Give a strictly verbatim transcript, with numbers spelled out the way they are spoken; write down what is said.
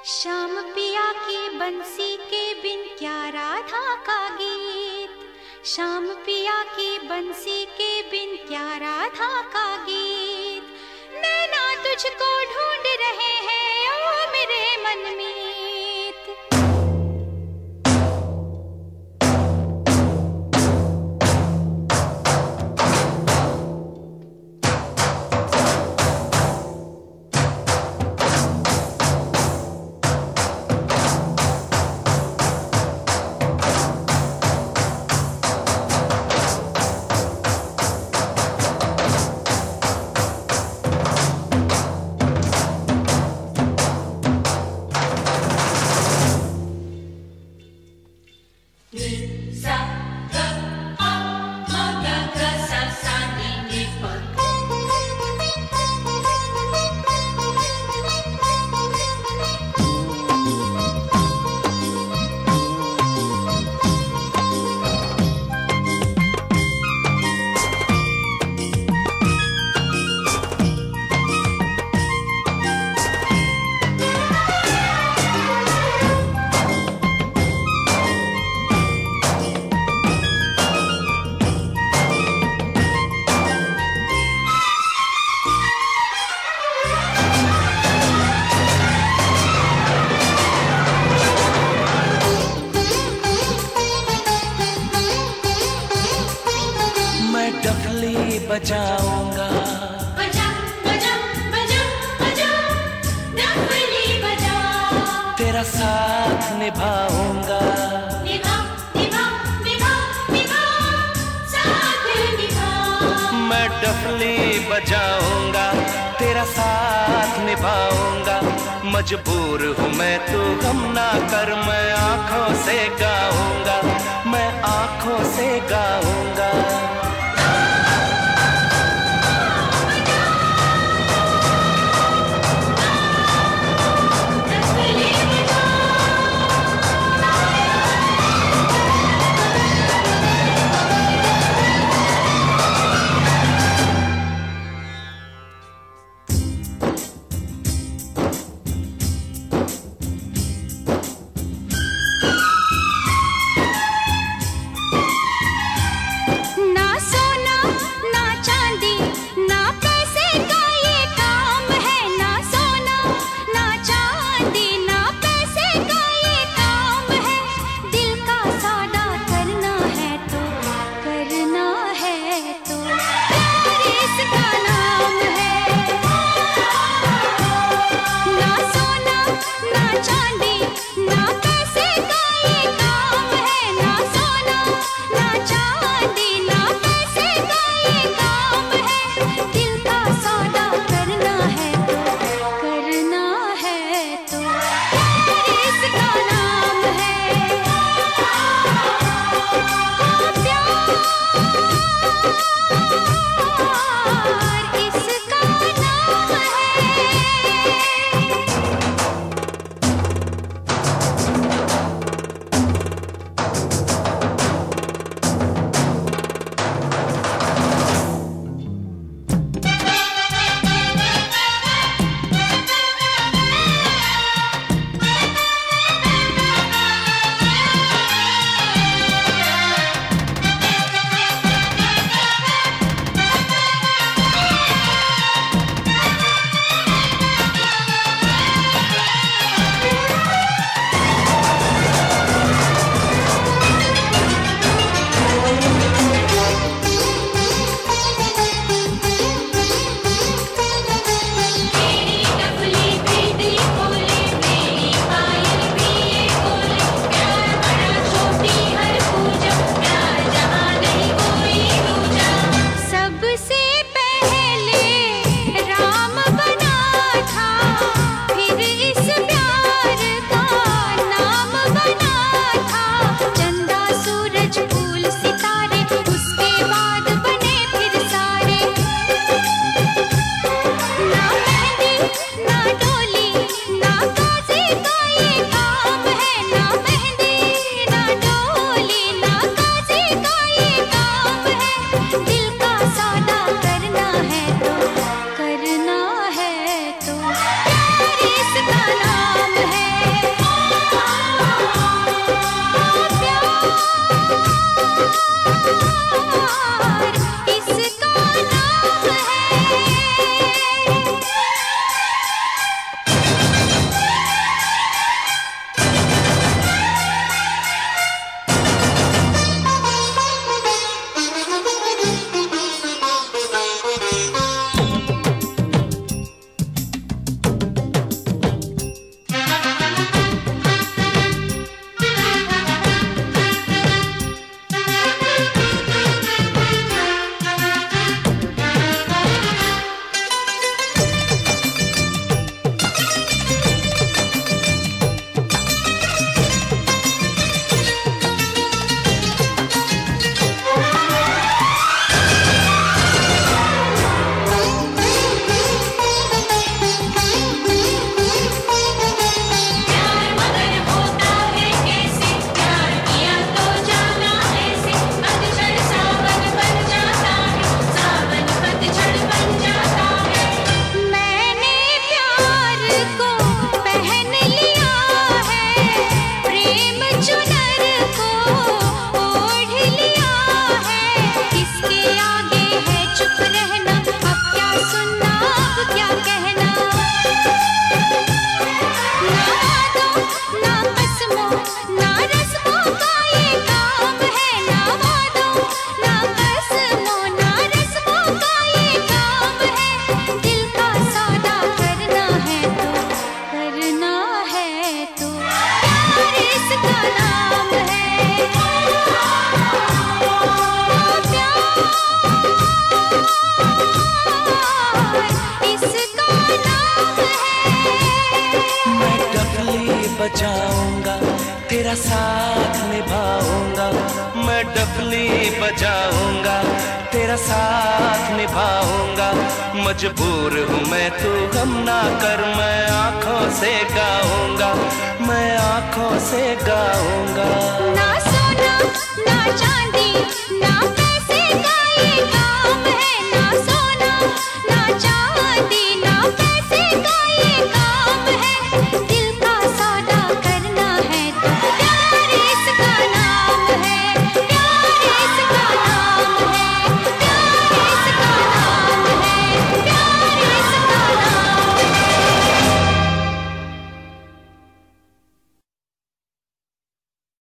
श्याम पिया की बंसी के बिन क्या राधा का गीत, श्याम पिया की बंसी के बिन क्या राधा का गीत। नैना तुझको ढूंढ रहे हैं ओ मेरे मनमीत। बजाऊंगा बजा बजा बजा बजा डफली बजा, तेरा साथ निभाऊंगा निभा निभा निभा निभा साथ निभा। मैं डफली बजाऊंगा तेरा साथ निभाऊंगा। मजबूर हूँ मैं तू गम ना कर, मैं आँखों से गाऊंगा, मैं आँखों से गाऊंगा। ना बजाऊंगा, तेरा साथ निभाऊंगा। मैं डफली बजाऊंगा, तेरा साथ निभाऊंगा। मजबूर हूँ मैं, तू गम ना कर, मैं आँखों से गाऊंगा, मैं आँखों से गाऊंगा। ना सोना ना चांदी